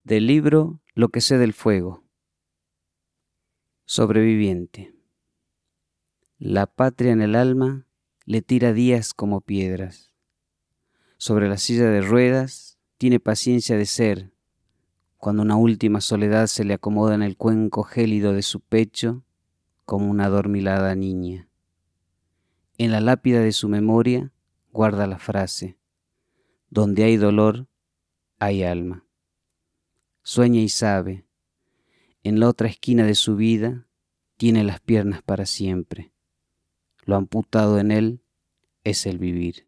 Del libro Lo que sé del fuego. Sobreviviente. La patria en el alma le tira días como piedras. Sobre la silla de ruedas tiene paciencia de ser, cuando una última soledad se le acomoda en el cuenco gélido de su pecho como una adormilada niña. En la lápida de su memoria guarda la frase: donde hay dolor, hay alma. Sueña y sabe, en la otra esquina de su vida tiene las piernas para siempre. Lo amputado en él es el vivir.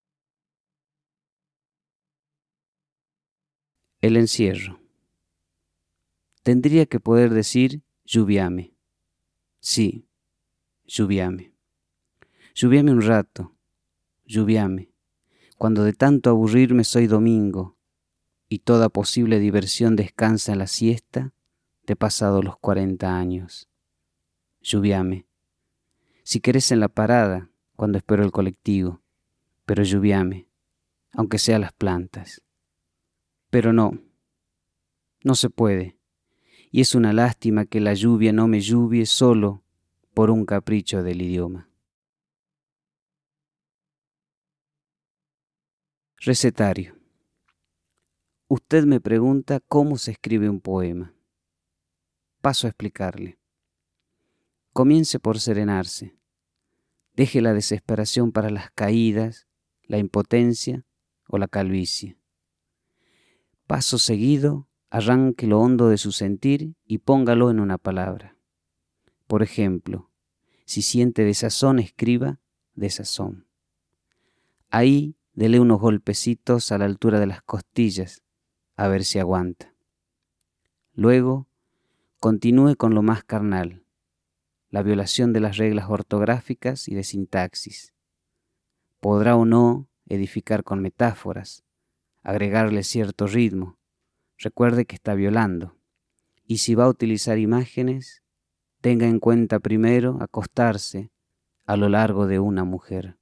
El encierro. Tendría que poder decir lluviame. Sí, lluviame. Lluviame un rato, lluviame. Cuando de tanto aburrirme soy domingo y toda posible diversión descansa en la siesta de pasados los 40 años. Lluviame. Si querés en la parada, cuando espero el colectivo, pero lluviame, aunque sea las plantas. Pero no se puede, y es una lástima que la lluvia no me lluvie solo por un capricho del idioma. Recetario. Usted me pregunta cómo se escribe un poema. Paso a explicarle. Comience por serenarse. Deje la desesperación para las caídas, la impotencia o la calvicie. Paso seguido, arranque lo hondo de su sentir y póngalo en una palabra. Por ejemplo, si siente desazón, escriba desazón. Ahí dele unos golpecitos a la altura de las costillas, a ver si aguanta. Luego, continúe con lo más carnal, la violación de las reglas ortográficas y de sintaxis. Podrá o no edificar con metáforas, agregarle cierto ritmo. Recuerde que está violando. Y si va a utilizar imágenes, tenga en cuenta primero acostarse a lo largo de una mujer.